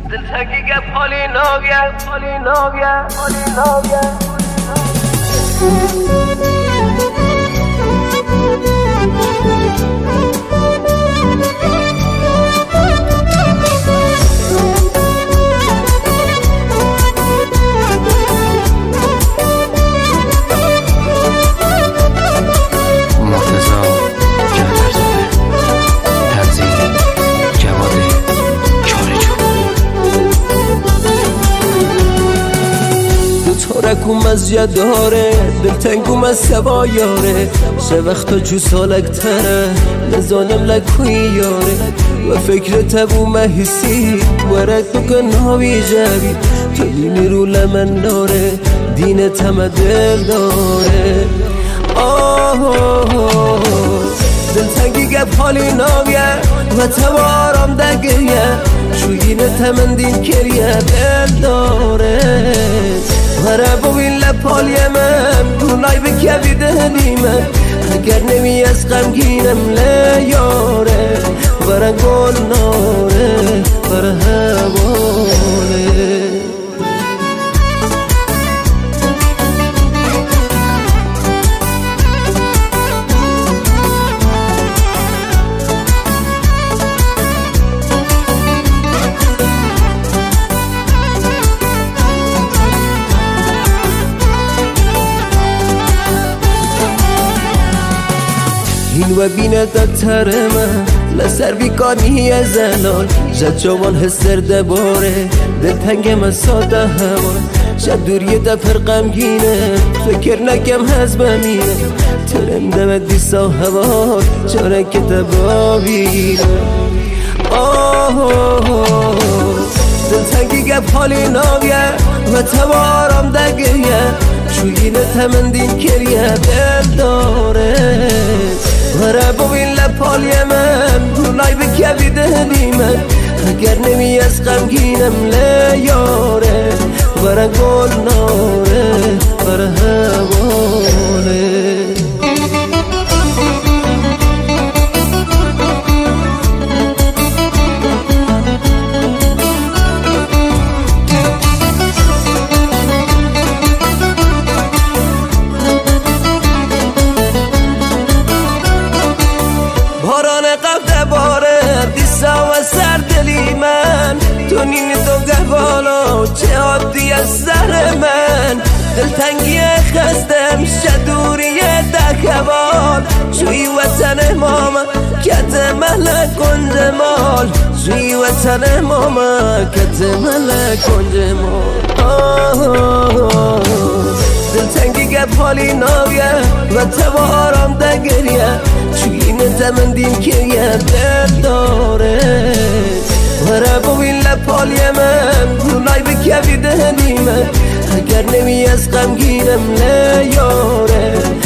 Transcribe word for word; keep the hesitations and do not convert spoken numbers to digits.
دلتنگی گپ حالی ناگه حالی ناگه حالی ناگه رکوم از جداره دلتنگوم از سبا یاره سه وقتا جو سالک تره نزانم لکوی یاره و فکر تبو حسی ورک بکن هاوی جوی تو دینی رو لمن داره دین تم دل داره آه آه دلتنگی گپ حالی ناگه و توارم دگریه شویین تمن دین کریه دل داره هره بوین لپالی من دونای بکوی دهنی من اگر نمی از غمگینم لیاره برا گل ناره برا هواله این و بینه دکتر من لسر بیکانی از الان جد جوان هستر دباره دلتنگم از ساده همان شد دوری دفر غمگینه فکر نکم هز بمینه ترم دمت دیسا هوا چاره که تبابینه آه آه دلتنگی گپ حالی ناگه و توارم دگریه شویینه تمن دین کریه دل داره هره بوین لپالی من دونای بکوی دهنی من اگر نمی از غمگینم لیاره برا گل ناره برا هواله دونین تو گوالا چه عادی از سر من دلتنگی خستم شدوری دکوال شوی وطن ماما کت ملک کنجمال شوی وطن ماما کت ملک کنجمال دلتنگی گپ حالی ناگه و توارم دگریه شوی نتمن دین کریه دل داره هره بوین لپالی من دونای بکوی دهنی من اگر نمی از غمگینم لیاره